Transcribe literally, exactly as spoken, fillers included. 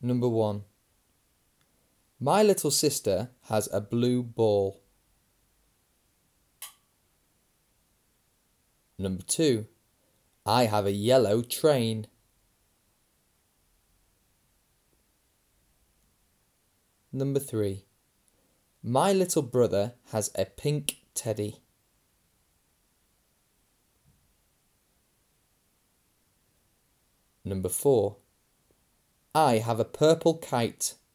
Number one. My little sister has a blue ball. Number two. I have a yellow train. Number three. My little brother has a pink teddy. Number four. I have a purple kite.